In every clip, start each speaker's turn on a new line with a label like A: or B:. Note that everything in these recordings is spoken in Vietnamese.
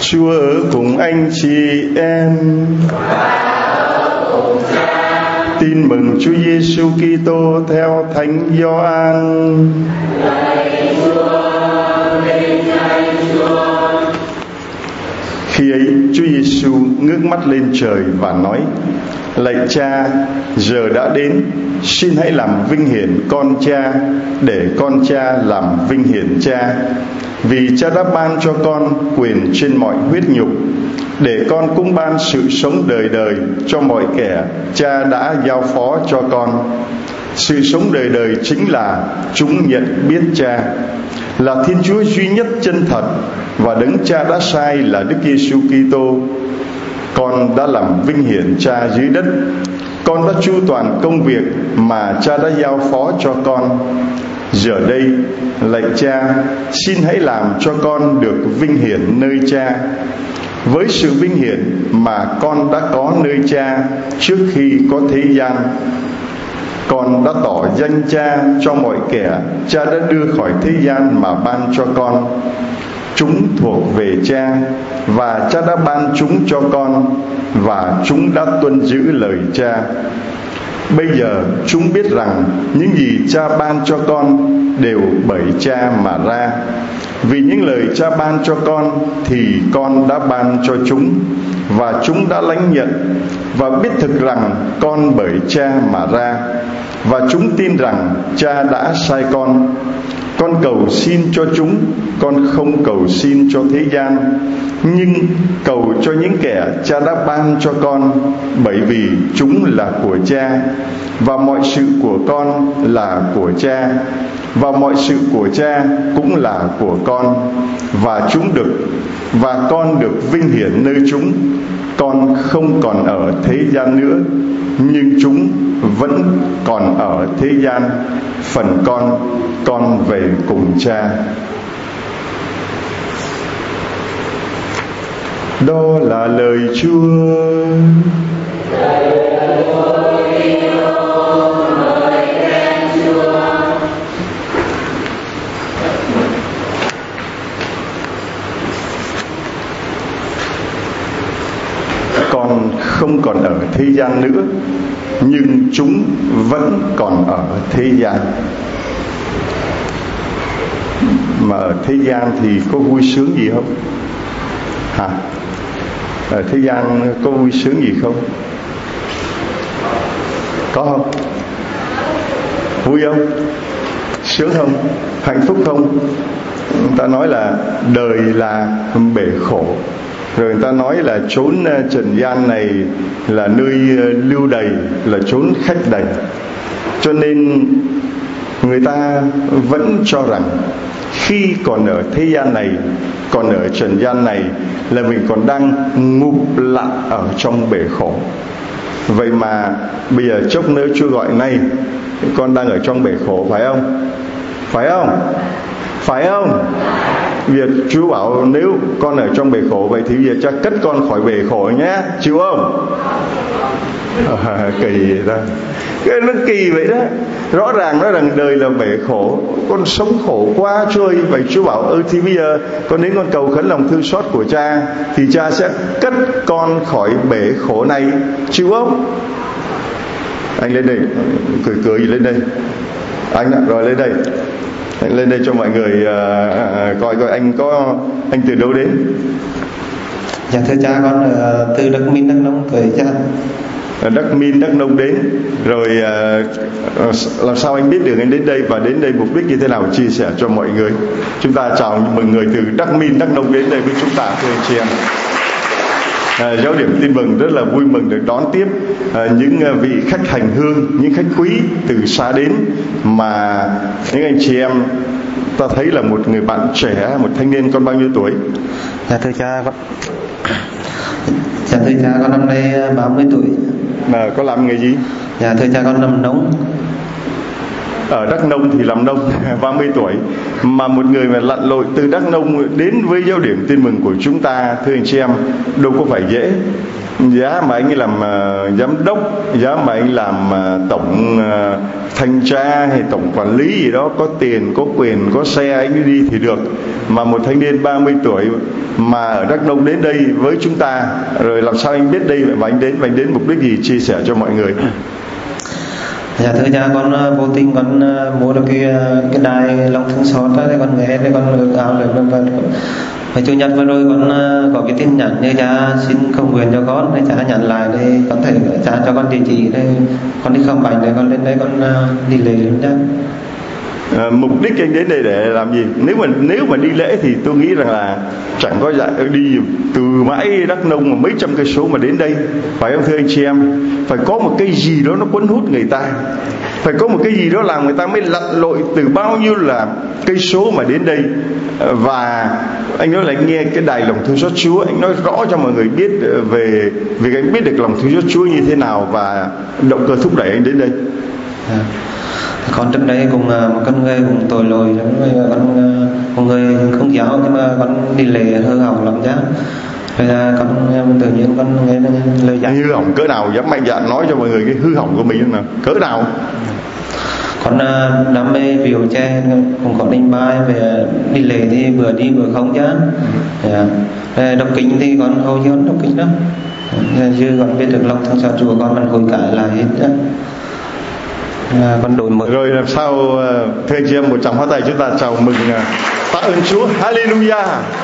A: Chúa ở cùng anh chị em. Tin mừng Chúa Giêsu Kitô theo Thánh Gioan. Khi ấy Chúa Giêsu ngước mắt lên trời và nói: Lạy Cha, giờ đã đến, xin hãy làm vinh hiển con Cha, để con Cha làm vinh hiển Cha. Vì Cha đã ban cho con quyền trên mọi huyết nhục, để con cũng ban sự sống đời đời cho mọi kẻ Cha đã giao phó cho con. Sự sống đời đời chính là chúng nhận biết Cha là Thiên Chúa duy nhất chân thật, và Đấng Cha đã sai là Đức Giêsu Kitô. Con đã làm vinh hiển Cha dưới đất. Con đã chu toàn công việc mà Cha đã giao phó cho con. Giờ đây, lạy Cha, xin hãy làm cho con được vinh hiển nơi Cha, với sự vinh hiển mà con đã có nơi Cha trước khi có thế gian. Con đã tỏ danh Cha cho mọi kẻ Cha đã đưa khỏi thế gian mà ban cho con. Chúng thuộc về Cha, và Cha đã ban chúng cho con, và chúng đã tuân giữ lời Cha. Bây giờ chúng biết rằng những gì Cha ban cho con đều bởi Cha mà ra. Vì những lời Cha ban cho con thì con đã ban cho chúng, và chúng đã lãnh nhận và biết thực rằng con bởi Cha mà ra, và chúng tin rằng Cha đã sai con. Con cầu xin cho chúng, con không cầu xin cho thế gian, nhưng cầu cho những kẻ Cha đã ban cho con, bởi vì chúng là của Cha, và mọi sự của con là của Cha, và mọi sự của Cha cũng là của con, và con được vinh hiển nơi chúng. Con không còn ở thế gian nữa, nhưng chúng vẫn còn ở thế gian. Phần con về cùng Cha. Đó là lời Chúa. Con không còn ở thế gian nữa, nhưng chúng vẫn còn ở thế gian. Mà ở thế gian thì có vui sướng gì không? Hả? Ở thế gian có vui sướng gì không? Có không? Vui không? Sướng không? Hạnh phúc không? Người ta nói là đời là bể khổ, rồi người ta nói là chốn trần gian này là nơi lưu đày, là chốn khách đày. Cho nên người ta vẫn cho rằng khi còn ở thế gian này, còn ở trần gian này, là mình còn đang ngụp lặn ở trong bể khổ. Vậy mà bây giờ chốc nữa Chúa gọi này, con đang ở trong bể khổ, phải không? Phải không? Phải không? Việc Chúa bảo nếu con ở trong bể khổ, vậy thì bây giờ cha cất con khỏi bể khổ nhé, chịu không? Kỳ vậy ta, cái nó kỳ vậy đó. Rõ ràng nói rằng đời là bể khổ, con sống khổ quá Chúa ơi. Vậy Chúa bảo thì bây giờ con đến con cầu khấn lòng thương xót của Cha, thì Cha sẽ cất con khỏi bể khổ này, chịu không? Anh lên đây, cười lên đây anh ạ. Rồi lên đây, anh lên đây cho mọi người coi anh từ đâu đến.
B: Dạ thưa Cha, con từ Đắk Minh, Đắk Nông tới Cha.
A: Đắk Minh, Đắk Nông đến. Rồi làm sao anh biết được anh đến đây, và đến đây mục đích như thế nào, chia sẻ cho mọi người. Chúng ta chào mừng người từ Đắk Minh, Đắk Nông đến đây với chúng ta, thưa anh chị em. Giáo điểm tin mừng rất là vui mừng được đón tiếp những vị khách hành hương, những khách quý từ xa đến, mà những anh chị em ta thấy là một người bạn trẻ, một thanh niên. Con bao nhiêu tuổi?
B: Dạ thưa Cha, con năm nay 30 tuổi.
A: Mà có làm nghề gì?
B: Dạ thưa Cha, con làm nông.
A: Ở Đắk Nông thì làm nông. 30 tuổi mà một người mà lặn lội từ Đắk Nông đến với giáo điểm tin mừng của chúng ta, thưa anh chị em, đâu có phải dễ. giá mà anh ấy làm giám đốc, giá mà anh làm tổng thanh tra hay tổng quản lý gì đó, có tiền, có quyền, có xe anh ấy đi thì được. Mà một thanh niên 30 tuổi mà ở Đắk Nông đến đây với chúng ta, rồi làm sao anh biết đây và anh đến mục đích gì, chia sẻ cho mọi người.
B: Dạ thưa cha, con vô tình con mua được cái đài lòng thương xót đó, con nghe thì con ước ao là và chủ nhật vừa rồi con có cái tin nhắn như cha xin không nguyện cho con, để cha nhận lại đây con thể cha cho con địa chỉ đây, con đi khám bệnh đây, con lên đây con đi lễ luôn cha.
A: Mục đích anh đến đây để làm gì? Nếu mà đi lễ thì tôi nghĩ rằng là chẳng có đi từ mãi Đắk Nông mà mấy trăm cây số mà đến đây, phải không thưa anh chị em? Phải có một cái gì đó nó cuốn hút người ta, phải có một cái gì đó làm người ta mới lặn lội từ bao nhiêu là cây số mà đến đây. Và anh nói là anh nghe cái đài lòng thương xót Chúa, anh nói rõ cho mọi người biết về việc anh biết được lòng thương xót Chúa như thế nào và động cơ thúc đẩy anh đến đây.
B: Con trước đây cùng một con người cùng tội lỗi lắm, con người không giáo nhưng mà con đi lễ hư hỏng lắm chứ. Rồi con tự nhiên con nghe lời dạy.
A: Hư hỏng cỡ nào, dám mạnh dạn nói cho mọi người cái hư hỏng của mình nào, cỡ nào?
B: Con đam mê violon tre, cũng có đánh bài, về đi lễ thì vừa đi vừa không chứ. Đọc kinh thì con hầu như đọc kinh đó. Chứ con biết được lòng thương xót Chúa, con hối cải lại hết đó. Con đổi mới.
A: Rồi làm sao thưa anh chị em, một tràng pháo tay chúng ta chào mừng, tạ ơn Chúa, Hallelujah.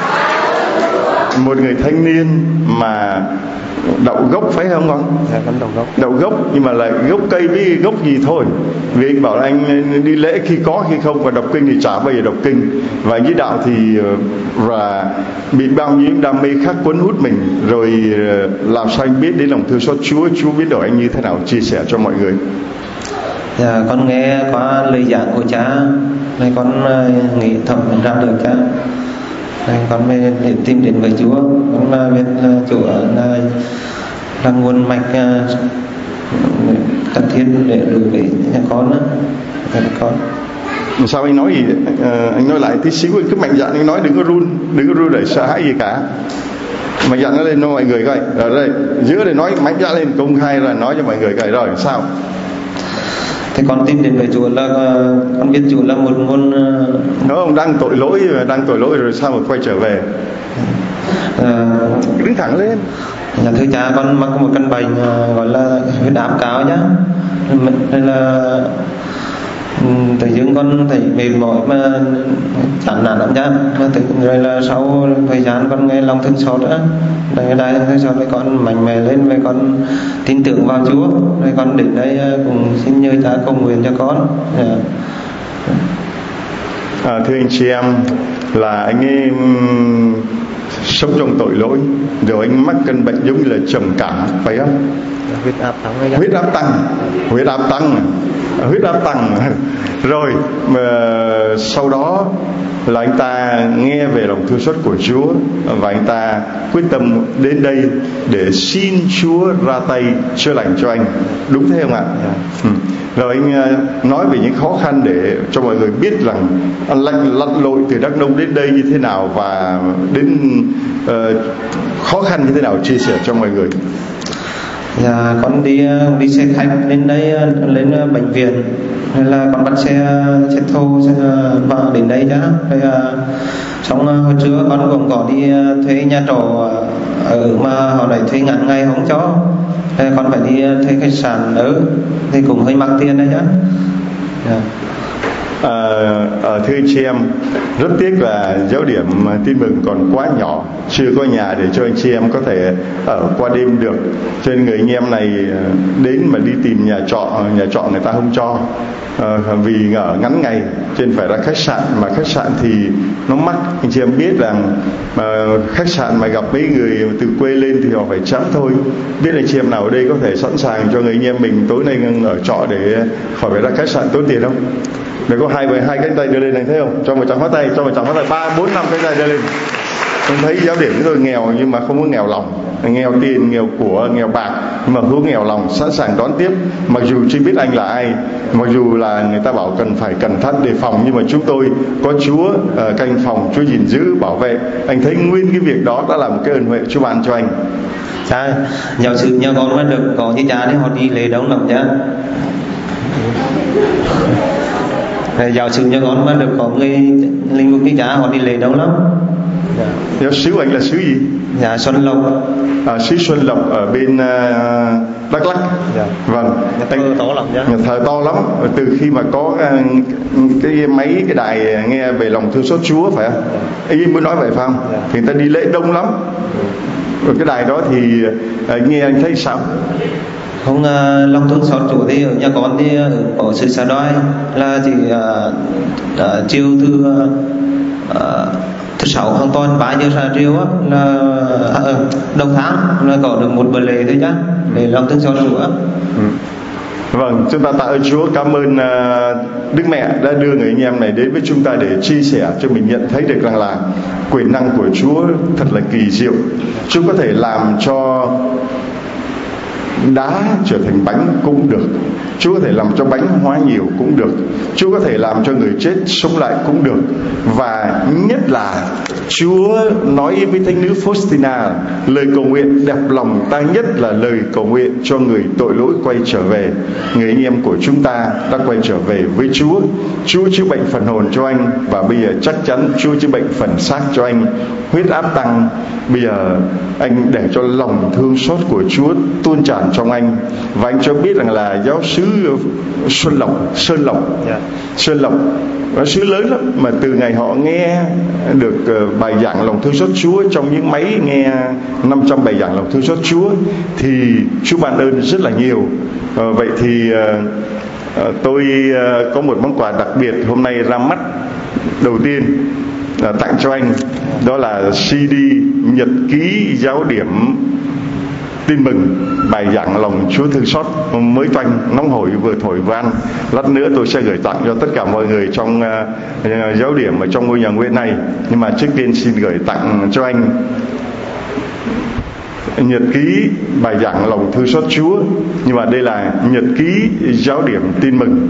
A: Một người thanh niên mà đậu gốc phải không con?
B: Dạ, con đậu gốc.
A: Đậu gốc nhưng mà là gốc cây với gốc gì thôi. Vì anh bảo là anh đi lễ khi có khi không, và đọc kinh thì chả bao giờ đọc kinh. Và với đạo thì và bị bao nhiêu đam mê khác cuốn hút mình. Rồi làm sao anh biết đến lòng thương xót Chúa, Chúa biến đổi anh như thế nào, chia sẻ cho mọi người.
B: Dạ, con nghe qua lời giảng của cha, nên con nghĩ thầm ra được cha. Nên con mới tìm đến với Chúa. Con biết Chúa là nguồn mạch cần thiết để đối với nhà con đó. Con.
A: Sao anh nói gì? Anh nói lại tí xíu, anh cứ mạnh dạn anh nói, đừng có run để sợ hãi gì cả. Mạnh dạn nó lên cho mọi người coi. Ở đây giữa đây nói mạnh dạn lên, công khai là nói cho mọi người coi. Rồi sao?
B: Thì con tin đến với Chúa là con biết Chúa là một nguồn.
A: Ông đang tội lỗi rồi sao mà quay trở về? Đứng thẳng lên.
B: Dạ thưa cha, con mắc một căn bệnh gọi là huyết áp cao nhá. Nên là tự dưng con thấy mệt mỏi mà chán nản lắm nhá. Rồi là sau thời gian con nghe lòng thương xót á, đại lòng thương xót với con mạnh mẽ lên, với con tin tưởng vào Chúa. Rồi con đến đây cũng xin nhờ cha cầu nguyện cho con.
A: Thưa anh chị em, là anh ấy sống trong tội lỗi, rồi anh mắc căn bệnh giống như là trầm cảm, phải không?
B: Huyết áp
A: tăng. Rồi mà sau đó là anh ta nghe về lòng thương xót của Chúa, và anh ta quyết tâm đến đây để xin Chúa ra tay chữa lành cho anh, đúng thế không ạ? Rồi anh nói về những khó khăn để cho mọi người biết rằng anh lặn lội từ Đắk Nông đến đây như thế nào, và đến khó khăn như thế nào, chia sẻ cho mọi người.
B: Dạ, con đi xe khách lên đây, lên bệnh viện, nên là con bắt xe thô vào đến đây chứ. Rồi xong hồi trưa con cũng có đi thuê nhà trọ ở mà họ lại thuê ngắn ngày không cho, rồi con phải đi thuê khách sạn ở thì cũng hơi mắc tiền đấy chứ. Yeah.
A: Thưa chị em, rất tiếc là giáo điểm Tin Mừng còn quá nhỏ, chưa có nhà để cho anh chị em có thể ở qua đêm được. Cho nên người anh em này đến mà đi tìm nhà trọ người ta không cho, vì ở ngắn ngày, cho nên phải ra khách sạn. Mà khách sạn thì nó mắc, anh chị em biết rằng khách sạn mà gặp mấy người từ quê lên thì họ phải chẵn thôi. Biết anh chị em nào ở đây có thể sẵn sàng cho người anh em mình tối nay ở trọ để khỏi phải ra khách sạn tốn tiền không? Để có hai cánh tay đưa lên này, thấy không? Cho một tràng pháo tay, 3, 4, 5 cánh tay đưa lên. Tôi thấy giáo điểm chúng tôi nghèo nhưng mà không có nghèo lòng, nghèo tiền, nghèo của, nghèo bạc, nhưng mà không nghèo lòng, sẵn sàng đón tiếp. Mặc dù chưa biết anh là ai, mặc dù là người ta bảo cần phải cẩn thận đề phòng, nhưng mà chúng tôi có Chúa canh phòng, Chúa gìn giữ bảo vệ. Anh thấy nguyên cái việc đó đã là một cái ơn huệ Chúa ban cho anh.
B: Giáo sư nhờ con mới được có như cha đấy, họ đi lễ đông lắm cha. Giáo sư nhờ con mới được có người linh mục như cha, họ đi lễ đông lắm.
A: Giáo xứ anh là xứ gì?
B: Dạ Xuân Lộc.
A: Xứ Xuân Lộc ở bên Đắk Lắk.
B: Dạ.
A: Vâng.
B: Nhà thờ to lắm chứ.
A: Nhà thờ to lắm. Từ khi mà có cái máy, cái đài nghe về lòng thương xót Chúa phải không? Ý mới nói vậy phải không? Dạ. Thì người ta đi lễ đông lắm. Rồi cái đài đó thì nghe anh thấy sao?
B: Không, lòng thương xót Chúa thì ở nhà con thì ở sự xa đói là chỉ chiều thứ sáu hàng tuần 3 giờ ra chiều á, là đầu tháng là có được một bữa lễ thôi chứ, để lòng thương xót Chúa.
A: Vâng, chúng ta tạ ơn Chúa, cảm ơn Đức Mẹ đã đưa người anh em này đến với chúng ta để chia sẻ cho mình nhận thấy được rằng là quyền năng của Chúa thật là kỳ diệu. Chúa có thể làm cho đá trở thành bánh cũng được, Chúa có thể làm cho bánh hóa nhiều cũng được, Chúa có thể làm cho người chết sống lại cũng được. Và nhất là Chúa nói với thánh nữ Faustina, lời cầu nguyện đẹp lòng ta nhất là lời cầu nguyện cho người tội lỗi quay trở về. Người anh em của chúng ta đã quay trở về với Chúa. Chúa chữa bệnh phần hồn cho anh, và bây giờ chắc chắn Chúa chữa bệnh phần xác cho anh. Huyết áp tăng, bây giờ anh để cho lòng thương xót của Chúa tuôn tràn trong anh. Và anh cho biết rằng là giáo xứ Sơn Lộc nó xứ lớn lắm, mà từ ngày họ nghe được bài giảng lòng thương xót Chúa trong những máy nghe 500 bài giảng lòng thương xót Chúa thì Chúa ban ơn rất là nhiều. Vậy thì tôi có một món quà đặc biệt hôm nay ra mắt đầu tiên tặng cho anh, đó là CD nhật ký giáo điểm tin mừng bài giảng lòng Chúa thương xót mới toanh, nóng hổi, vừa thổi vừa ăn. Lát nữa tôi sẽ gửi tặng cho tất cả mọi người trong giáo điểm ở trong ngôi nhà nguyện này. Nhưng mà trước tiên xin gửi tặng cho anh nhật ký bài giảng lòng thương xót Chúa, nhưng mà đây là nhật ký giáo điểm tin mừng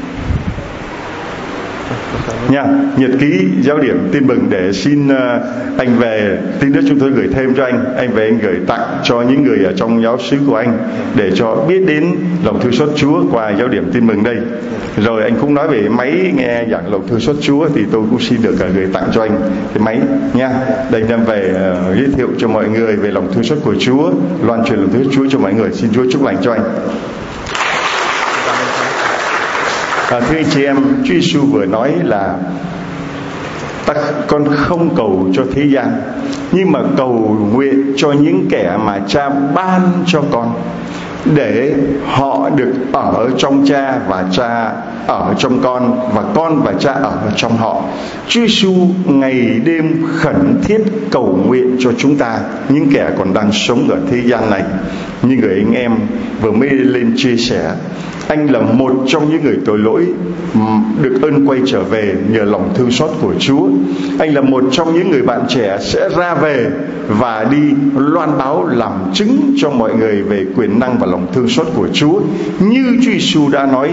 A: nha, nhật ký giáo điểm tin mừng, để xin anh về tí nữa chúng tôi gửi thêm cho anh về anh gửi tặng cho những người ở trong giáo xứ của anh để cho biết đến lòng thương xót Chúa qua giáo điểm tin mừng đây. Rồi anh cũng nói về máy nghe giảng lòng thương xót Chúa thì tôi cũng xin được gửi tặng cho anh cái máy nha. Đây đem về giới thiệu cho mọi người về lòng thương xót của Chúa, loan truyền lòng thương xót Chúa cho mọi người. Xin Chúa chúc lành cho anh. Thưa anh chị em, Chúa Giêsu vừa nói là con không cầu cho thế gian, nhưng mà cầu nguyện cho những kẻ mà Cha ban cho con, để họ được ở trong Cha và Cha ở trong con, và con và Cha ở trong họ. Chúa Giêsu ngày đêm khẩn thiết cầu nguyện cho chúng ta, những kẻ còn đang sống ở thế gian này. Như người anh em vừa mới lên chia sẻ, anh là một trong những người tội lỗi được ơn quay trở về nhờ lòng thương xót của Chúa. Anh là một trong những người bạn trẻ sẽ ra về và đi loan báo làm chứng cho mọi người về quyền năng và lòng thương xót của Chúa. Như Chúa Giêsu đã nói,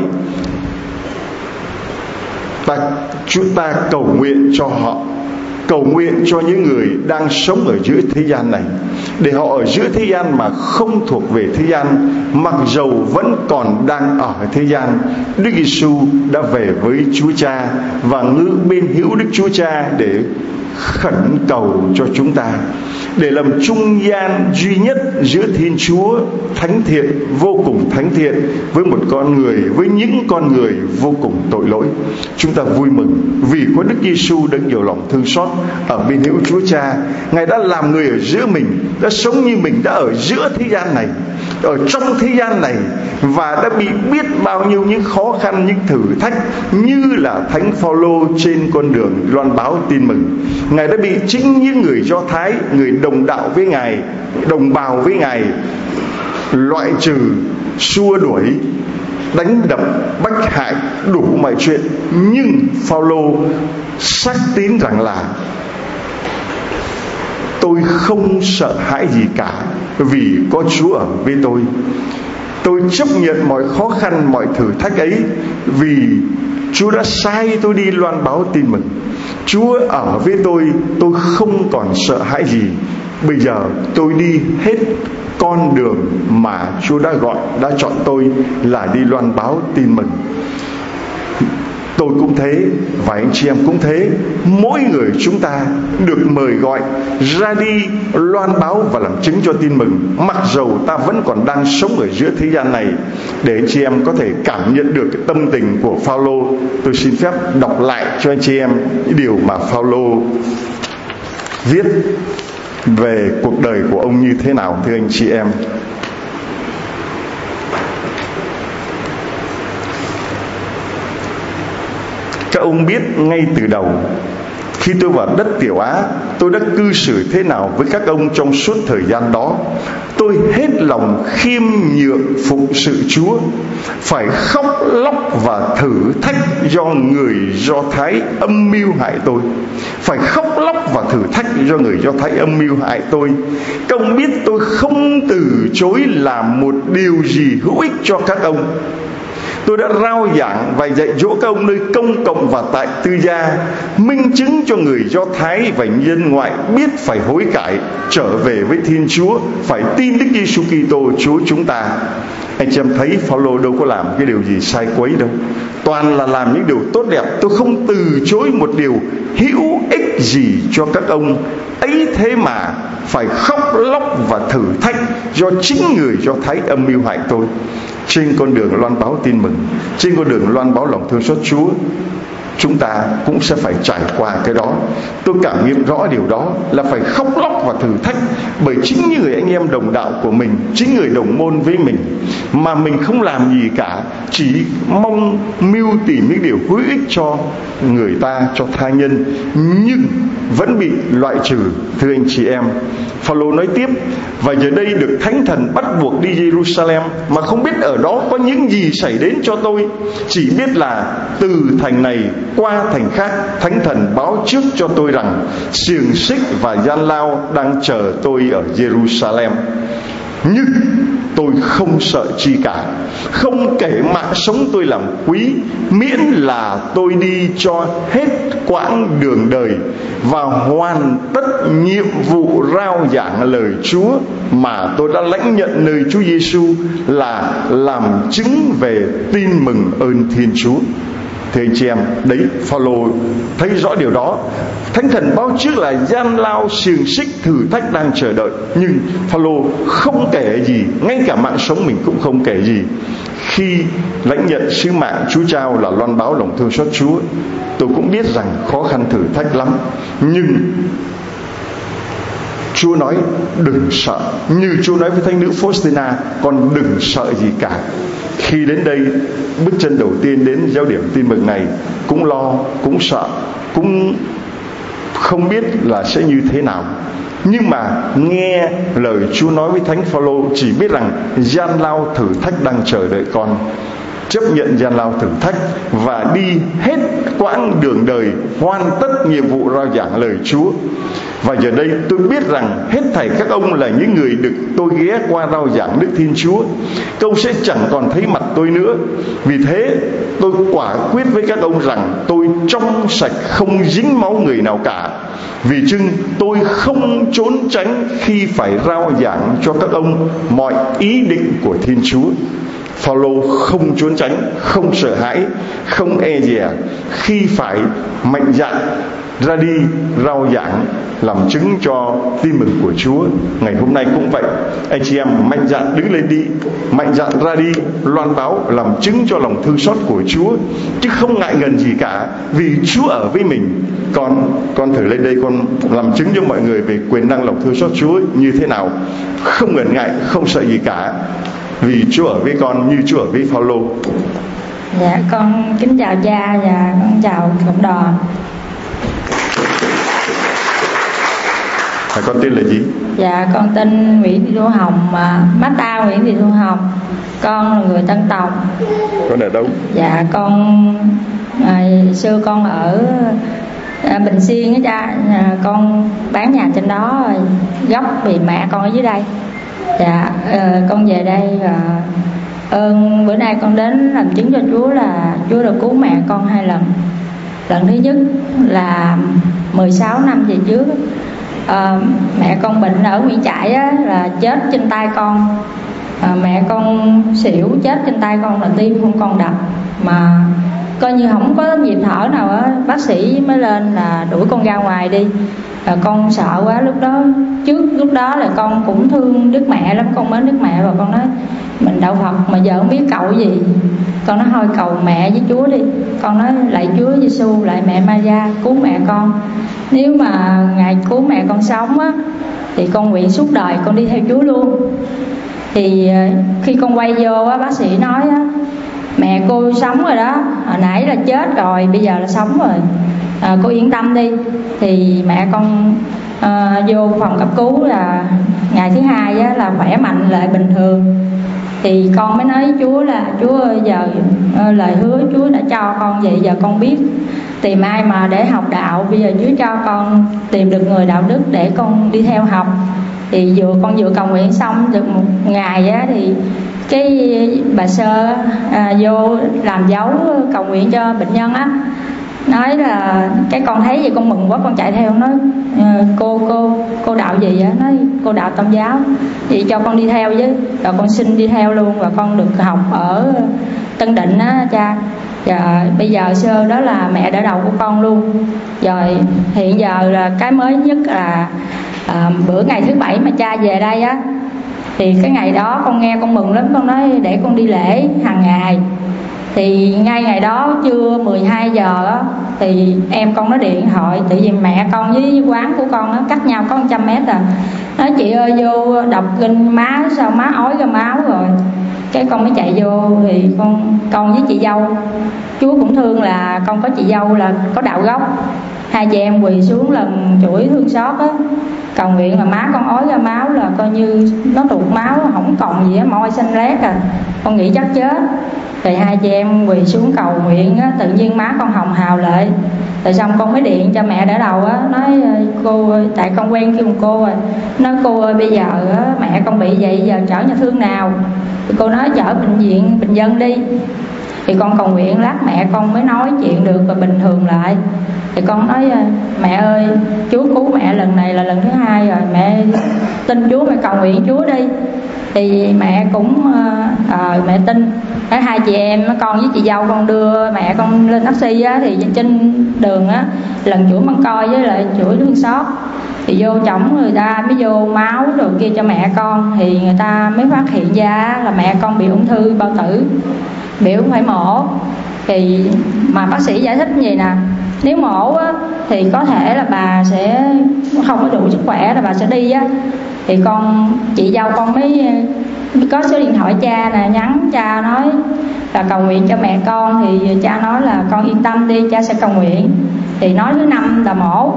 A: chúng ta cầu nguyện cho họ, cầu nguyện cho những người đang sống ở giữa thế gian này, để họ ở giữa thế gian mà không thuộc về thế gian, mặc dầu vẫn còn đang ở thế gian. Đức Giêsu đã về với Chúa Cha và ngự bên hữu Đức Chúa Cha để khẩn cầu cho chúng ta, để làm trung gian duy nhất giữa Thiên Chúa thánh thiện, vô cùng thánh thiện, với một con người, với những con người vô cùng tội lỗi. Chúng ta vui mừng vì có Đức Giêsu đấng nhiều lòng thương xót ở bên hữu Chúa Cha. Ngài đã làm người ở giữa mình, đã sống như mình, đã ở giữa thế gian này, ở trong thế gian này, và đã bị biết bao nhiêu những khó khăn, những thử thách, như là Thánh Phaolô trên con đường loan báo tin mừng. Ngài đã bị chính những người Do Thái, người đồng đạo với Ngài, đồng bào với Ngài, loại trừ, xua đuổi, đánh đập, bách hại, đủ mọi chuyện. Nhưng Phaolô xác tín rằng là tôi không sợ hãi gì cả, vì có Chúa ở với tôi. Tôi chấp nhận mọi khó khăn, mọi thử thách ấy, vì Chúa đã sai tôi đi loan báo tin mừng. Chúa ở với tôi không còn sợ hãi gì. Bây giờ tôi đi hết con đường mà Chúa đã gọi, đã chọn tôi là đi loan báo tin mừng. Tôi cũng thế, và anh chị em cũng thế. Mỗi người chúng ta được mời gọi ra đi loan báo và làm chứng cho tin mừng, mặc dầu ta vẫn còn đang sống ở giữa thế gian này. Để anh chị em có thể cảm nhận được cái tâm tình của Phaolô, tôi xin phép đọc lại cho anh chị em những điều mà Phaolô viết về cuộc đời của ông như thế nào, thưa anh chị em. Các ông biết ngay từ đầu, khi tôi vào đất Tiểu Á, tôi đã cư xử thế nào với các ông trong suốt thời gian đó. Tôi hết lòng khiêm nhượng phụng sự Chúa, phải khóc lóc và thử thách do người Do Thái âm mưu hại tôi. Phải khóc lóc và thử thách do người Do Thái âm mưu hại tôi. Các ông biết tôi không từ chối làm một điều gì hữu ích cho các ông. Tôi đã rao giảng và dạy dỗ các ông nơi công cộng và tại tư gia, minh chứng cho người Do Thái và dân ngoại biết phải hối cải, trở về với Thiên Chúa, phải tin Đức Giêsu Kitô Chúa chúng ta. Anh chị em thấy Phaolô đâu có làm cái điều gì sai quấy đâu, toàn là làm những điều tốt đẹp. Tôi không từ chối một điều hữu ích gì cho các ông ấy, thế mà phải khóc lóc và thử thách do chính người Do Thái âm mưu hại tôi. Trên con đường loan báo tin mừng, trên con đường loan báo lòng thương xót Chúa, chúng ta cũng sẽ phải trải qua cái đó. Tôi cảm nghiệm rõ điều đó là phải khóc lóc và thử thách bởi chính những người anh em đồng đạo của mình, chính người đồng môn với mình, mà mình không làm gì cả, chỉ mong mưu tìm những điều hữu ích cho người ta, cho tha nhân, nhưng vẫn bị loại trừ. Thưa anh chị em, Phaolô nói tiếp: và giờ đây được Thánh Thần bắt buộc đi Jerusalem, mà không biết ở đó có những gì xảy đến cho tôi. Chỉ biết là từ thành này qua thành khác, Thánh Thần báo trước cho tôi rằng xiềng xích và gian lao đang chờ tôi ở Jerusalem. Nhưng tôi không sợ chi cả, không kể mạng sống tôi làm quý, miễn là tôi đi cho hết quãng đường đời và hoàn tất nhiệm vụ rao giảng lời Chúa mà tôi đã lãnh nhận nơi Chúa Giêsu, là làm chứng về tin mừng ơn Thiên Chúa. Thưa anh chị em, đấy, Phaolô thấy rõ điều đó. Thánh Thần báo trước là gian lao, xiềng xích, thử thách đang chờ đợi, nhưng Phaolô không kể gì, ngay cả mạng sống mình cũng không kể gì. Khi lãnh nhận sứ mạng Chúa trao là loan báo lòng thương xót Chúa, tôi cũng biết rằng khó khăn thử thách lắm, nhưng Chúa nói đừng sợ. Như Chúa nói với thánh nữ Faustina, con đừng sợ gì cả. Khi đến đây, bước chân đầu tiên đến giáo điểm tin mừng này, cũng lo, cũng sợ, cũng không biết là sẽ như thế nào. Nhưng mà nghe lời Chúa nói với thánh Phaolô, chỉ biết rằng gian lao thử thách đang chờ đợi con. Chấp nhận gian lao thử thách và đi hết quãng đường đời, hoàn tất nhiệm vụ rao giảng lời Chúa. Và giờ đây tôi biết rằng hết thảy các ông là những người được tôi ghé qua rao giảng Đức Thiên Chúa. Các ông sẽ chẳng còn thấy mặt tôi nữa. Vì thế tôi quả quyết với các ông rằng tôi trong sạch, không dính máu người nào cả. Vì chưng tôi không trốn tránh khi phải rao giảng cho các ông mọi ý định của Thiên Chúa. Phaolô không trốn tránh, không sợ hãi, không e dè khi phải mạnh dạn ra đi rao giảng, làm chứng cho tin mừng của Chúa. Ngày hôm nay cũng vậy, anh chị em mạnh dạn đứng lên đi, mạnh dạn ra đi loan báo, làm chứng cho lòng thương xót của Chúa, chứ không ngại ngần gì cả, vì Chúa ở với mình. Con thử lên đây con làm chứng cho mọi người về quyền năng lòng thương xót Chúa như thế nào, không ngần ngại, không sợ gì cả, vì Chúa ở với con như Chúa ở với Phaolô.
C: Dạ, con kính chào cha và con chào cộng đoàn.
A: Con tên là gì?
C: Dạ, con tên Nguyễn Thị Thu Hồng, Mata Nguyễn Thị Thu Hồng. Con là người Tân Tòng.
A: Con ở đâu?
C: Dạ, con xưa con ở Bình Xuyên á cha. Con bán nhà trên đó rồi, gốc vì mẹ con ở dưới đây. Dạ, con về đây ơn bữa nay con đến làm chứng cho Chúa là Chúa đã cứu mẹ con 2 lần. Lần thứ nhất là 16 năm về trước, mẹ con bệnh ở Nguyễn Trãi á, là chết trên tay con. Mẹ con xỉu chết trên tay con là tim không còn đập, mà coi như không có nhịp thở nào á. Bác sĩ mới lên là đuổi con ra ngoài đi. Con sợ quá. Lúc đó là con cũng thương Đức Mẹ lắm, con mến Đức Mẹ, và con nói mình đạo Phật mà giờ không biết cầu gì. Con nói thôi cầu mẹ với Chúa đi. Con nói lạy Chúa Giêsu, lạy mẹ Maria cứu mẹ con. Nếu mà Ngài cứu mẹ con sống á thì con nguyện suốt đời con đi theo Chúa luôn. Thì khi con quay vô á, bác sĩ nói á, mẹ cô sống rồi đó, hồi nãy là chết rồi, bây giờ là sống rồi, cô yên tâm đi. Thì mẹ con vô phòng cấp cứu là ngày thứ 2 á, là khỏe mạnh lại bình thường. Thì con mới nói với Chúa là Chúa ơi, giờ lời hứa Chúa đã cho con vậy, giờ con biết tìm ai mà để học đạo. Bây giờ Chúa cho con tìm được người đạo đức để con đi theo học. Thì con vừa cầu nguyện xong được một ngày á, thì cái bà Sơ vô làm dấu cầu nguyện cho bệnh nhân á, nói là cái con thấy vậy con mừng quá, con chạy theo nói cô đạo gì á, nói cô đạo Tôn giáo, vậy cho con đi theo với. Rồi con xin đi theo luôn, và con được học ở Tân Định á cha. Bây giờ Sơ đó là mẹ đỡ đầu của con luôn. Rồi hiện giờ là cái mới nhất là bữa ngày thứ 7 mà cha về đây á, thì cái ngày đó con nghe con mừng lắm. Con nói để con đi lễ hàng ngày. Thì ngay ngày đó trưa 12 giờ á, thì em con nó điện thoại, tự vì mẹ con với quán của con nó cách nhau có 100 mét à. Nói chị ơi vô đọc kinh má, sao má ói ra máu rồi. Cái con mới chạy vô. Thì con với chị dâu, Chúa cũng thương là con có chị dâu là có đạo gốc. 2 chị em quỳ xuống lần chuỗi thương xót á, cầu nguyện là má con ói ra máu, là coi như nó tụt máu không còn gì á, môi xanh lét à. Con nghĩ chắc chết. Rồi 2 chị em quỳ xuống cầu nguyện á, tự nhiên má con hồng hào lại. Rồi xong con mới điện cho mẹ đỡ đầu á, nói cô ơi, tại con quen kêu cô rồi, nói cô ơi bây giờ á, mẹ con bị vậy, giờ chở nhà thương nào. Thì cô nói chở bệnh viện Bình Dân đi. Thì con cầu nguyện lát mẹ con mới nói chuyện được và bình thường lại. Thì con nói mẹ ơi, Chúa cứu mẹ lần này là lần thứ 2 rồi, mẹ tin Chúa, mẹ cầu nguyện Chúa đi. Thì mẹ cũng mẹ tin. 2 chị em con với chị dâu con đưa mẹ con lên taxi á, thì trên đường á lần chuỗi măng coi với lại chuỗi thương xót, thì vô chổng người ta mới vô máu rồi kia cho mẹ con. Thì người ta mới phát hiện ra là mẹ con bị ung thư bao tử, biểu phải mổ. Thì mà bác sĩ giải thích như vậy nè, nếu mổ á, thì có thể là bà sẽ không có đủ sức khỏe là bà sẽ đi á. Thì chị dâu con mới có số điện thoại cha nè, nhắn cha nói là cầu nguyện cho mẹ con. Thì cha nói là con yên tâm đi, cha sẽ cầu nguyện. Thì nói thứ 5 là mổ.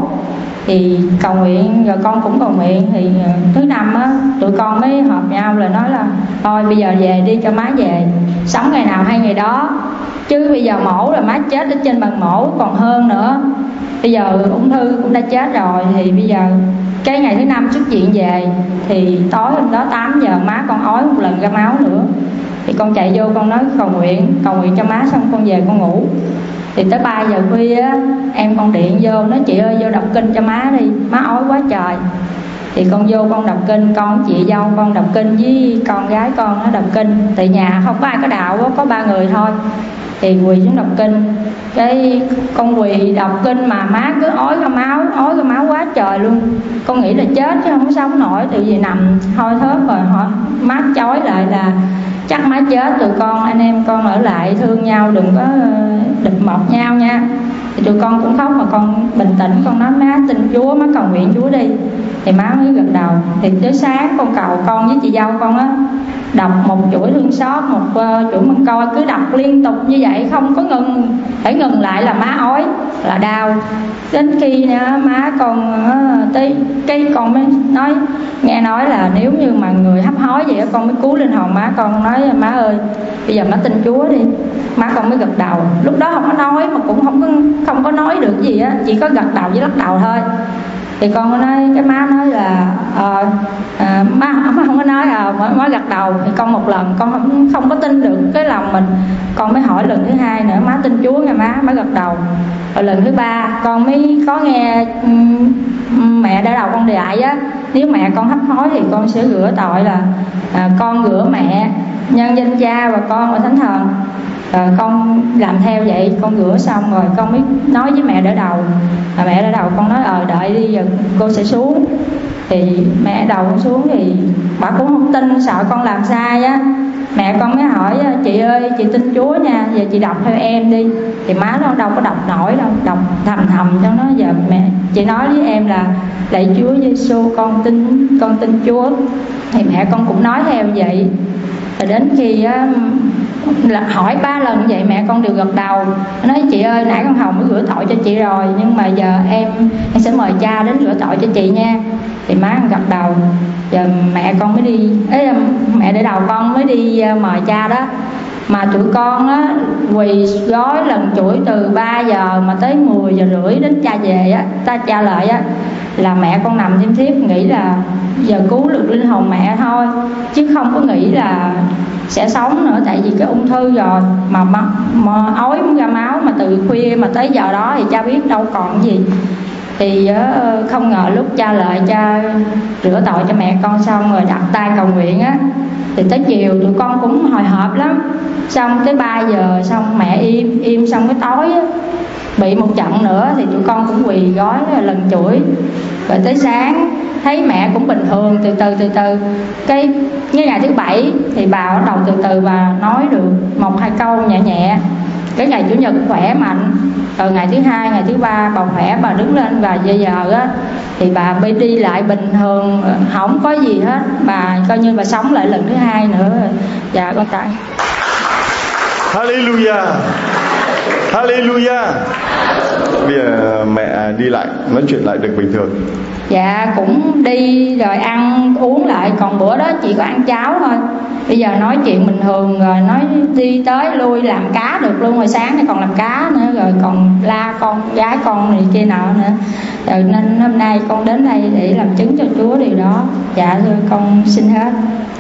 C: Thì cầu nguyện rồi con cũng cầu nguyện. Thì thứ 5 á, tụi con mới họp nhau là nói là thôi bây giờ về đi, cho má về, sống ngày nào hay ngày đó. Chứ bây giờ mổ là má chết ở trên bàn mổ còn hơn nữa. Bây giờ ung thư cũng đã chết rồi. Thì bây giờ cái ngày thứ 5 xuất viện về, thì tối hôm đó 8 giờ má con ói một lần ra máu nữa. Thì con chạy vô con nói cầu nguyện cho má, xong con về con ngủ. Thì tới 3 giờ khuya á, em con điện vô nói chị ơi vô đọc kinh cho má đi, má ói quá trời. Thì con vô con đọc kinh, con chị dâu con đọc kinh với con gái con nó đọc kinh. Tại nhà không có ai có đạo đó, có 3 người thôi. Thì quỳ xuống đọc kinh. Cái con quỳ đọc kinh mà má cứ ói ra máu quá trời luôn. Con nghĩ là chết chứ không có sống nổi, tại vì nằm hôi thớp rồi, mắt chói lại là chắc má chết. Tụi con anh em con ở lại thương nhau, đừng có địch mọc nhau nha. Thì tụi con cũng khóc mà con bình tĩnh, con nói má tin Chúa, má cầu nguyện Chúa đi. Thì má mới gật đầu. Thì tới sáng con cầu con với chị dâu con á, đọc một chuỗi thương xót, một chuỗi măng coi, cứ đọc liên tục như vậy không có ngừng, phải ngừng lại là má ói là đau. Đến khi má con tới cái con mới nói, nghe nói là nếu như mà người hấp hối vậy con mới cứu linh hồn má. Con nói má ơi bây giờ má tin Chúa đi. Má con mới gật đầu, lúc đó không có nói mà cũng không có nói được gì á, chỉ có gật đầu với lắc đầu thôi. Thì con có nói, cái má nói là má không có nói, má gật đầu. Thì con một lần con không có tin được cái lòng mình, con mới hỏi lần thứ hai nữa, má tin Chúa nha má gật đầu. Rồi lần thứ ba con mới có nghe mẹ đã đầu con dạy á, nếu mẹ con hấp hối thì con sẽ rửa tội là con rửa mẹ nhân danh Cha và Con và Thánh Thần. Rồi con làm theo vậy, con rửa xong rồi con mới nói với mẹ đỡ đầu. Mẹ đỡ đầu con nói đợi đi giờ cô sẽ xuống. Thì mẹ đầu con xuống thì bà cũng không tin, sợ con làm sai á. Mẹ con mới hỏi, chị ơi chị tin Chúa nha, giờ chị đọc theo em đi. Thì má nó đâu có đọc nổi đâu, đọc thầm cho nó. Giờ mẹ chị nói với em là lạy Chúa Giêsu, con tin Chúa. Thì mẹ con cũng nói theo vậy. Rồi đến khi là hỏi 3 lần vậy mẹ con đều gật đầu. Nói chị ơi nãy con Hồng mới rửa tội cho chị rồi, nhưng mà giờ em sẽ mời Cha đến rửa tội cho chị nha. Thì má con gật đầu. Giờ mẹ con mới đi, mẹ để đầu con mới đi mời Cha đó. Mà tụi con á quỳ gói lần chuỗi từ 3 giờ mà tới 10 giờ rưỡi đến Cha về á, Cha lại á, là mẹ con nằm thêm thiếp nghĩ là giờ cứu được linh hồn mẹ thôi, chứ không có nghĩ là sẽ sống nữa. Tại vì cái ung thư rồi mà ói ra máu, mà từ khuya mà tới giờ đó thì Cha biết đâu còn gì. Thì không ngờ lúc Cha lại, Cha rửa tội cho mẹ con xong rồi đặt tay cầu nguyện á, thì tới chiều tụi con cũng hồi hộp lắm. Xong tới 3 giờ xong mẹ im xong cái tối á, bị một trận nữa thì tụi con cũng quỳ gói lần chuỗi. Rồi tới sáng thấy mẹ cũng bình thường, từ từ cái ngày thứ 7 thì bà bắt đầu từ bà nói được 1-2 câu nhẹ nhẹ. Cái ngày Chủ nhật khỏe mạnh. Rồi ngày thứ 2, ngày thứ 3 bà khỏe, bà đứng lên. Và bây giờ á thì bà đi lại bình thường, không có gì hết. Bà coi như bà sống lại lần thứ 2 nữa. Dạ con tặng.
A: Hallelujah, Hallelujah. Bây giờ mẹ đi lại, nói chuyện lại được bình thường.
C: Dạ cũng đi rồi ăn uống lại. Còn bữa đó chị có ăn cháo thôi. Bây giờ nói chuyện bình thường rồi, nói đi tới lui làm cá được luôn. Hồi sáng thì còn làm cá nữa, rồi còn la con gái con này kia nọ nữa. Rồi nên hôm nay con đến đây để làm chứng cho Chúa điều đó. Dạ thưa con xin hết.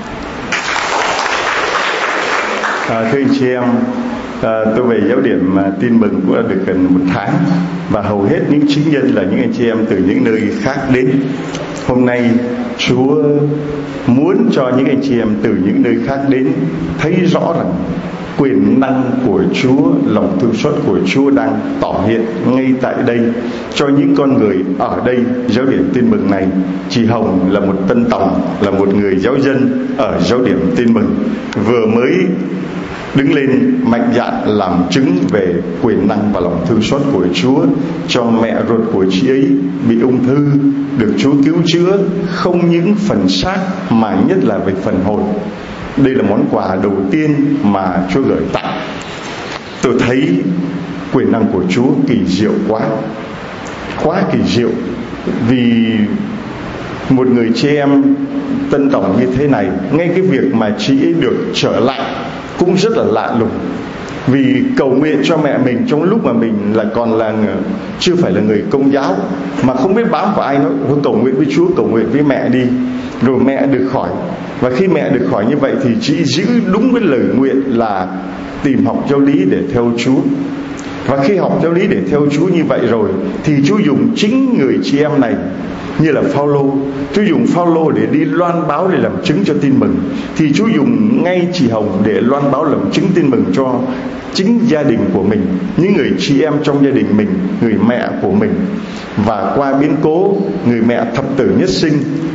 A: Thưa anh chị em, tôi về giáo điểm Tin Mừng cũng đã được gần 1 tháng. Và hầu hết những chứng nhân là những anh chị em từ những nơi khác đến. Hôm nay Chúa muốn cho những anh chị em từ những nơi khác đến thấy rõ rằng quyền năng của Chúa, lòng thương xót của Chúa đang tỏ hiện ngay tại đây cho những con người ở đây. Giáo điểm Tin Mừng này, chị Hồng là một tân tòng, là một người giáo dân ở giáo điểm Tin Mừng, vừa mới đứng lên mạnh dạn làm chứng về quyền năng và lòng thương xót của Chúa cho mẹ ruột của chị ấy bị ung thư, được Chúa cứu chữa, không những phần xác mà nhất là về phần hồn. Đây là món quà đầu tiên mà Chúa gửi tặng. Tôi thấy quyền năng của Chúa kỳ diệu quá kỳ diệu. Vì một người chị em tân tổng như thế này, ngay cái việc mà chị ấy được trở lại cũng rất là lạ lùng. Vì cầu nguyện cho mẹ mình trong lúc mà mình còn là chưa phải là người Công giáo, mà không biết bám vào ai, nói cầu nguyện với Chúa, cầu nguyện với mẹ đi, rồi mẹ được khỏi. Và khi mẹ được khỏi như vậy thì chị giữ đúng cái lời nguyện là tìm học giáo lý để theo Chúa. Và khi học giáo lý để theo Chúa như vậy rồi thì Chúa dùng chính người chị em này, như là Phaolô, Chúa dùng Phaolô để đi loan báo, để làm chứng cho Tin Mừng. Thì Chúa dùng ngay chị Hồng để loan báo làm chứng Tin Mừng cho chính gia đình của mình, những người chị em trong gia đình mình, người mẹ của mình. Và qua biến cố, người mẹ thập tử nhất sinh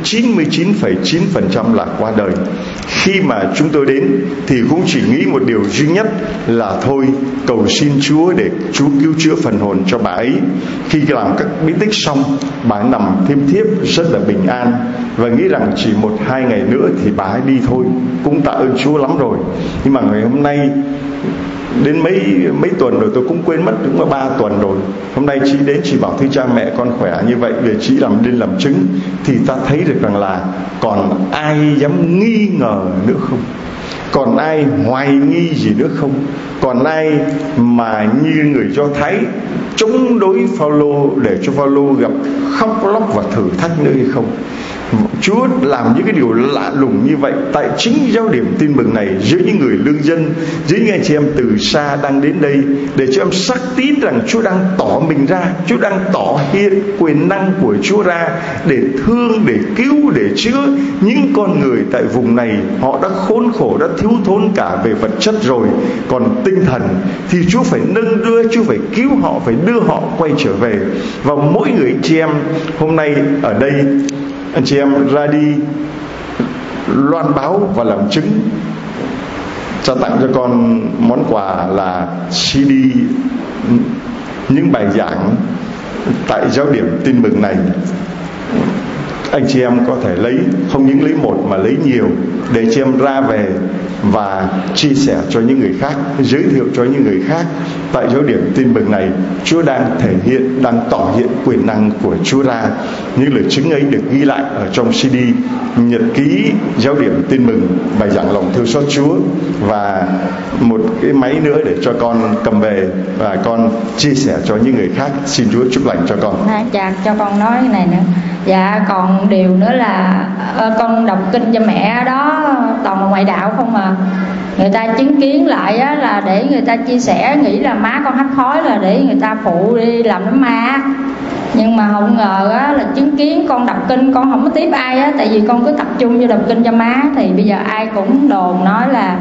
A: 99,9% là qua đời. Khi mà chúng tôi đến thì cũng chỉ nghĩ một điều duy nhất là thôi cầu xin Chúa để Chúa cứu chữa phần hồn cho bà ấy. Khi làm các bí tích xong, bà ấy nằm thiêm thiếp rất là bình an và nghĩ rằng chỉ 1-2 ngày nữa thì bà ấy đi thôi, cũng tạ ơn Chúa lắm rồi. Nhưng mà ngày hôm nay đến mấy tuần rồi, tôi cũng quên mất, cũng có 3 tuần rồi. Hôm nay chị đến, chị bảo thưa cha mẹ con khỏe như vậy để chị làm chứng, thì ta thấy được rằng là còn ai dám nghi ngờ nữa không? Còn ai hoài nghi gì nữa không? Còn ai mà như người Do Thái chống đối Phao-lô để cho Phao-lô gặp khóc lóc và thử thách nữa hay không? Chúa làm những cái điều lạ lùng như vậy tại chính giáo điểm tin mừng này, giữa những người lương dân, giữa những anh chị em từ xa đang đến đây, để cho em xác tín rằng Chúa đang tỏ mình ra, Chúa đang tỏ hiện quyền năng của Chúa ra để thương, để cứu, để chữa những con người tại vùng này. Họ đã khốn khổ, đã thiếu thốn cả về vật chất rồi, còn tinh thần thì Chúa phải nâng đưa, Chúa phải cứu họ, phải đưa họ quay trở về. Và mỗi người anh chị em hôm nay ở đây, anh chị em ra đi loan báo và làm chứng. Cha tặng cho con món quà là CD những bài giảng tại giáo điểm tin mừng này. Anh chị em có thể lấy, không những lấy một mà lấy nhiều, để chị em ra về và chia sẻ cho những người khác, giới thiệu cho những người khác tại giáo điểm tin mừng này. Chúa đang thể hiện, đang tỏ hiện quyền năng của Chúa ra. Những lời chứng ấy được ghi lại ở trong CD nhật ký giáo điểm tin mừng, bài giảng lòng thương xót Chúa, và một cái máy nữa để cho con cầm về và con chia sẻ cho những người khác. Xin Chúa chúc lành cho con.
C: Dạ, cho con nói cái này nữa. Dạ, còn điều nữa là con đọc kinh cho mẹ đó toàn là ngoại đạo không à. Người ta chứng kiến lại á, là để người ta chia sẻ, nghĩ là má con hắt khói là để người ta phụ đi làm đám ma. Nhưng mà không ngờ á, là chứng kiến con đọc kinh, con không có tiếp ai á, tại vì con cứ tập trung vô đọc kinh cho má. Thì bây giờ ai cũng đồn nói là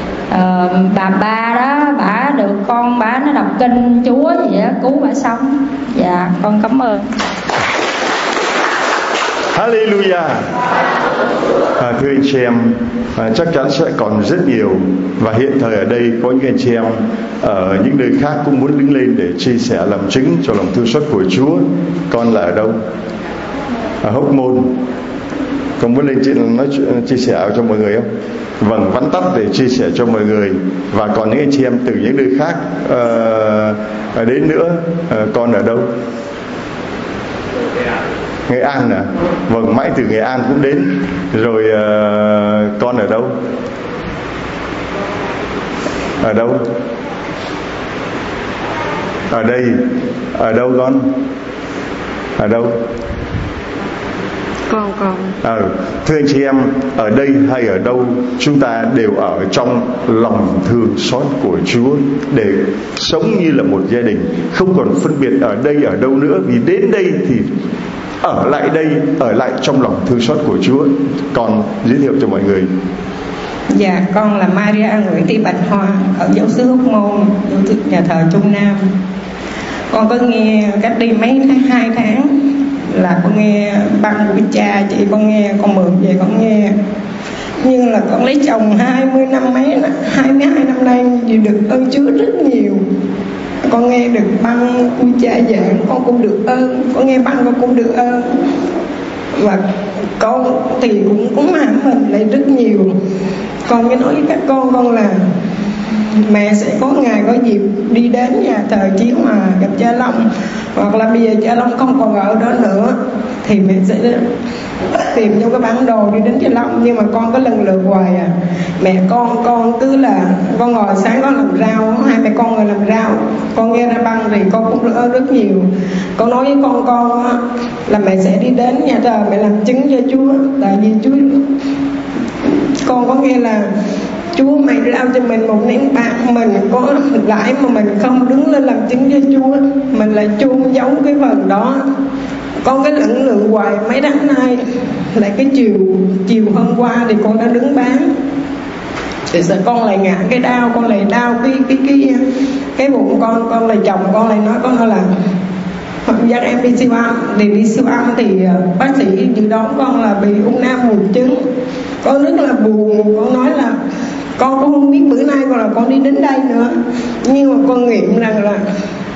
C: bà ba đó, bà được con bà nó đọc kinh Chúa gì á, cứu bà sống. Dạ, con cảm ơn.
A: Hallelujah. Thưa anh chị em, chắc chắn sẽ còn rất nhiều, và hiện thời ở đây có những anh chị em ở những nơi khác cũng muốn đứng lên để chia sẻ làm chứng cho lòng thương xót của Chúa. Con là ở đâu? Ở Hóc Môn. Con muốn lên chia sẻ cho mọi người không? Vâng, vắn tắt để chia sẻ cho mọi người. Và còn những anh chị em từ những nơi khác đến nữa. Con ở đâu? Nghệ An à? Vâng, mãi từ Nghệ An cũng đến. Rồi con ở đâu? Ở đâu? Ở đây. Ở đâu con? Ở đâu?
C: Con
A: Thưa anh chị em, ở đây hay ở đâu, chúng ta đều ở trong lòng thương xót của Chúa, để sống như là một gia đình, không còn phân biệt ở đây ở đâu nữa. Vì đến đây thì ở lại đây, ở lại trong lòng thương xót của Chúa. Con giới thiệu cho mọi người.
D: Dạ, con là Maria Nguyễn Thị Bạch Hoa, ở giáo xứ Hóc Môn, giáo xứ nhà thờ Trung Nam. Con có nghe cách đi hai tháng là con nghe băng của cha chị, con nghe, con mượn về con nghe. Nhưng là con lấy chồng 20 năm mấy, 22 năm nay vì được ơn Chúa rất nhiều. Con nghe được băng của cha giảng, con cũng được ơn. Con nghe băng con cũng được ơn. Và con thì cũng hãm mình lại rất nhiều. Con mới nói với các con là mẹ sẽ có ngày có dịp đi đến nhà thờ Chiếu mà gặp cha Long, hoặc là bây giờ cha Long không còn ở đó nữa thì mẹ sẽ tìm trong cái bản đồ đi đến cha Long. Nhưng mà con có lần lượt hoài à. Mẹ con cứ là con ngồi sáng con làm rau, hai mẹ con ngồi làm rau, con nghe ra băng thì con cũng rất nhiều. Con nói với con là mẹ sẽ đi đến nhà thờ mẹ làm chứng cho Chúa, tại vì Chúa, con có nghe là Chúa mày lao cho mình một nén bạc, mình có lãi mà mình không đứng lên làm chứng cho Chúa, mình lại chôn giấu cái phần đó. Con cái lẫn lộn hoài mấy tháng nay, lại cái chiều hôm qua thì con đã đứng bán, thì sợ con lại ngã cái đau, con lại đau cái bụng con lại chồng con lại nói là dắt em đi siêu âm. Thì đi siêu âm thì bác sĩ dự đoán con là bị ung nam buồng trứng. Con rất là buồn, con nói là con cũng không biết bữa nay còn là con đi đến đây nữa. Nhưng mà con nghiệm rằng là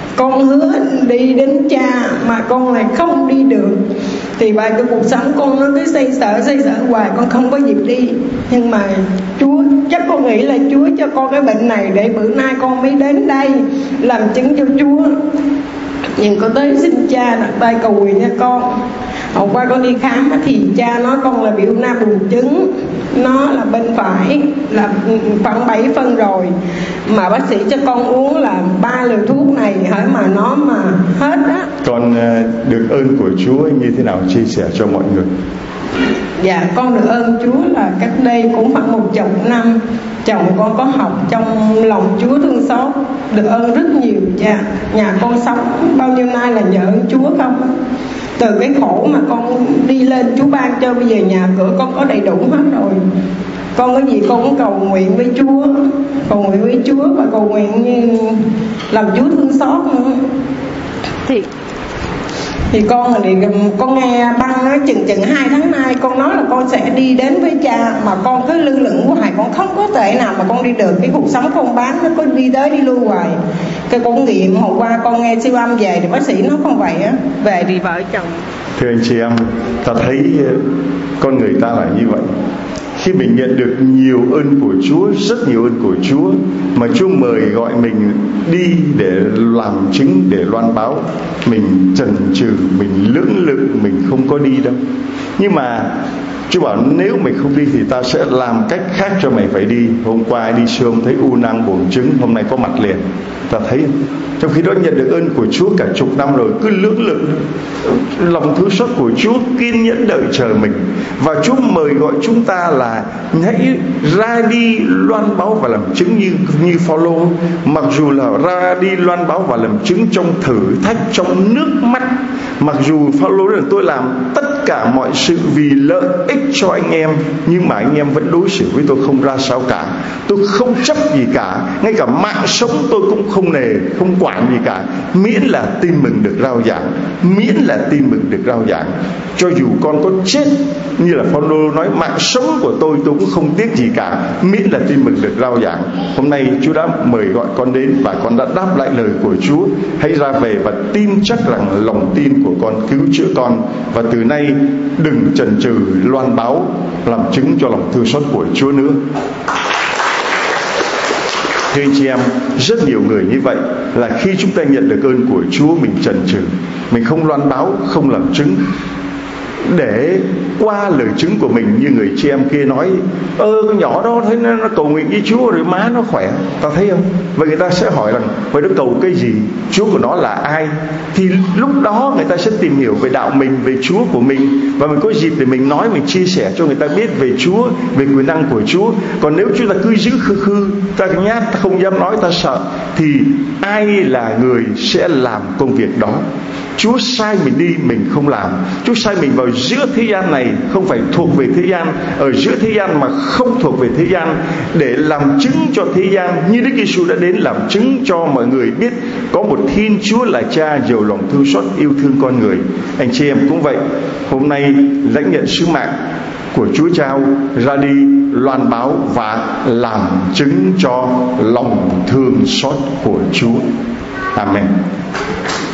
D: con hứa đi đến Cha mà con lại không đi được, thì bài cái cuộc sống con nó cứ xây sở hoài, con không có dịp đi. Nhưng mà Chúa, chắc con nghĩ là Chúa cho con cái bệnh này để bữa nay con mới đến đây làm chứng cho Chúa. Nhưng con tới xin Cha đặt tay cầu nguyện cho con. Hôm qua con đi khám thì Cha nói con là bị u nang buồng trứng, nó là bên phải, là khoảng 7 phân rồi, mà bác sĩ cho con uống là 3 liều thuốc này hỡi mà nó mà hết á.
A: Con được ơn của Chúa như thế nào, chia sẻ cho mọi người?
D: Dạ, con được ơn Chúa là cách đây cũng khoảng 10 năm, chồng con có học trong lòng Chúa thương xót, được ơn rất nhiều. Dạ, nhà con sống bao nhiêu nay là nhờ ơn Chúa không. Từ cái khổ mà con đi lên Chúa ban cho, bây giờ nhà cửa con có đầy đủ hết rồi. Con có gì con cũng cầu nguyện với Chúa, và cầu nguyện như làm Chúa thương xót nữa. Thì con nghe băng nói chừng 2 tháng nay con nói là con sẽ đi đến với Cha, mà con cứ lưng lửng hoài, con không có thể nào mà con đi được. Cái cuộc sống con bán nó cứ đi tới đi lui hoài. Cái con nghiệm hôm qua con nghe siêu âm về thì bác sĩ nói không vậy á, về thì vợ chồng.
A: Thưa anh chị em, ta thấy con người ta là như vậy. Khi mình nhận được nhiều ơn của Chúa, rất nhiều ơn của Chúa, mà Chúa mời gọi mình đi để làm chứng, để loan báo, mình chần chừ, mình lưỡng lự, mình không có đi đâu. Nhưng mà Chúa bảo nếu mày không đi thì ta sẽ làm cách khác cho mày phải đi. Hôm qua đi siêu âm thấy u nang buồng trứng, hôm nay có mặt liền. Ta thấy không? Trong khi đó nhận được ơn của Chúa cả chục năm rồi, cứ lưỡng lự. Lòng thương xót của Chúa kiên nhẫn đợi chờ mình, và Chúa mời gọi chúng ta là hãy ra đi loan báo và làm chứng như Phaolô. Mặc dù là ra đi loan báo và làm chứng trong thử thách, trong nước mắt, mặc dù Phaolô nói tôi làm tất cả mọi sự vì lợi ích cho anh em, nhưng mà anh em vẫn đối xử với tôi không ra sao cả. Tôi không chấp gì cả, ngay cả mạng sống tôi cũng không nề, không quản gì cả, miễn là tin mừng được rao giảng, miễn là tin mừng được rao giảng. Cho dù con có chết, như là Phaolô nói, mạng sống của tôi cũng không tiếc gì cả, miễn là tin mừng được rao giảng. Hôm nay Chúa đã mời gọi con đến, và con đã đáp lại lời của Chúa. Hãy ra về và tin chắc rằng lòng tin của con cứu chữa con, và từ nay đừng chần chừ loan báo, làm chứng cho lòng thương xót của Chúa nữa. Thưa anh chị em, rất nhiều người như vậy là khi chúng ta nhận được ơn của Chúa, mình chần chừ, mình không loan báo, không làm chứng, để qua lời chứng của mình như người chị em kia nói, con nhỏ đó thấy nó cầu nguyện với Chúa rồi má nó khỏe. Ta thấy không? Và người ta sẽ hỏi rằng vậy nó cầu cái gì, Chúa của nó là ai? Thì lúc đó người ta sẽ tìm hiểu về đạo mình, về Chúa của mình, và mình có dịp để mình nói, mình chia sẻ cho người ta biết về Chúa, về quyền năng của Chúa. Còn nếu chúng ta cứ giữ khư, ta nhát, ta không dám nói, ta sợ, thì ai là người sẽ làm công việc đó? Chúa sai mình đi, mình không làm. Chúa sai mình vào giữa thế gian này, không phải thuộc về thế gian, ở giữa thế gian mà không thuộc về thế gian, để làm chứng cho thế gian, như Đức Giêsu đã đến làm chứng cho mọi người biết có một Thiên Chúa là Cha giàu lòng thương xót, yêu thương con người. Anh chị em cũng vậy, hôm nay lãnh nhận sứ mạng của Chúa trao, ra đi loan báo và làm chứng cho lòng thương xót của Chúa. Amen.